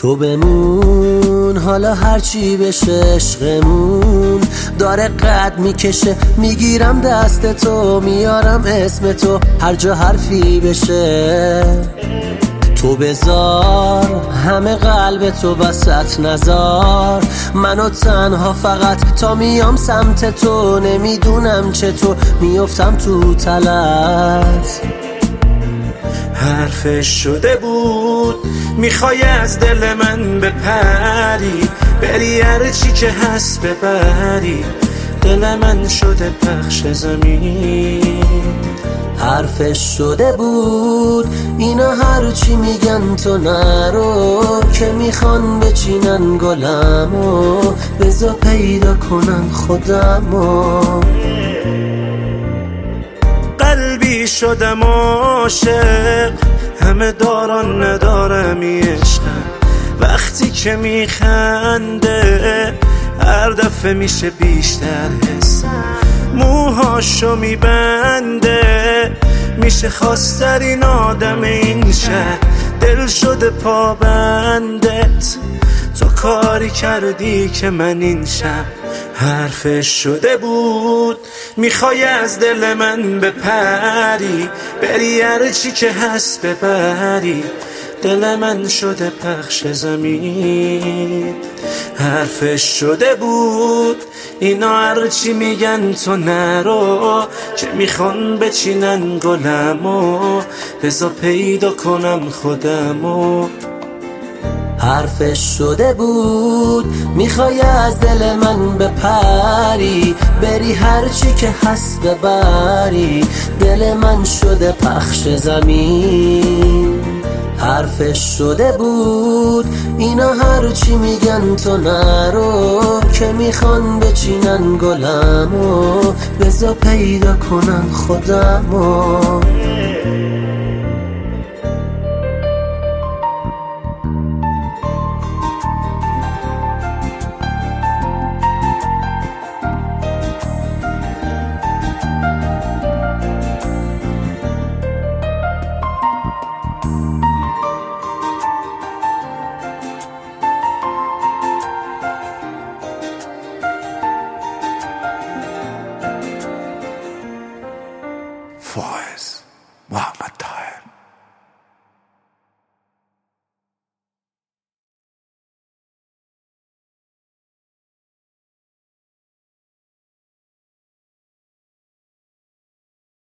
تو بمون حالا هرچی بشه، عشقمون داره قد میکشه. میگیرم دست تو، میارم اسم تو، هر جا حرفی بشه. تو بذار همه قلب تو وسط، نذار منو تنها فقط تا میام سمت تو. نمیدونم چطور میافتم تو تلت. حرفش شده بود میخوای از دل من بپری، بری هرچی که هست ببری. دل من شده پخش زمین. حرفش شده بود اینا هرچی میگن تو نرو، که میخوان بچینن گلمو، بذار پیدا کنم خودمو. قلبی شدم عاشق، همه دارن ندارم عشقم. وقتی که میخنده هر دفعه میشه بیشتر حسم. موهاشو میبنده میشه خواسترین آدم این شهر. دل شده پابندت، تو کاری کردی که من این شب. حرفش شده بود میخوای از دل من بپری، بری هرچی که هست ببری. دل من شده پخش زمین. حرفش شده بود اینا هرچی میگن تو نرو، که میخوان بچینن گلمو، بذار پیدا کنم خودمو. حرفش شده بود میخوای از دل من بپری، بری هرچی که هست ببری. دل من شده پخش زمین. حرفش شده بود اینا هرچی میگن تو نرو، که میخوان بچینن گلمو، بذار پیدا کنم خودمو.